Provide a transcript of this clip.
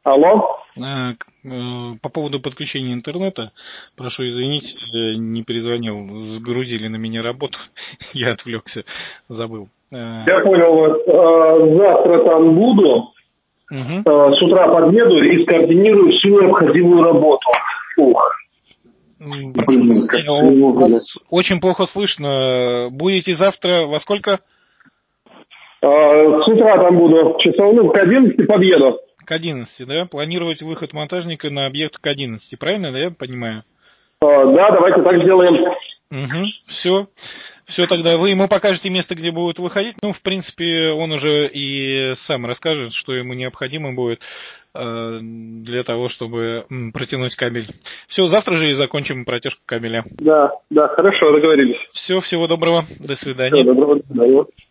Алло? По поводу подключения интернета, прошу извинить, не перезвонил, сгрузили на меня работу, я отвлекся, забыл. Я понял вас. Завтра там буду, с утра подъеду и скоординирую всю необходимую работу. Вас очень плохо слышно. Будете завтра во сколько? С утра там буду, часов, к 11 подъеду. К 11, да? Планировать выход монтажника на объект к 11, правильно, да, я понимаю? Да, давайте так сделаем. Все. Все, тогда вы ему покажете место, где будут выходить. Ну, в принципе, он уже и сам расскажет, что ему необходимо будет для того, чтобы протянуть кабель. Все, завтра же и закончим протяжку кабеля. Да, хорошо, договорились. Все, всего доброго. До свидания. Всего доброго, до свидания.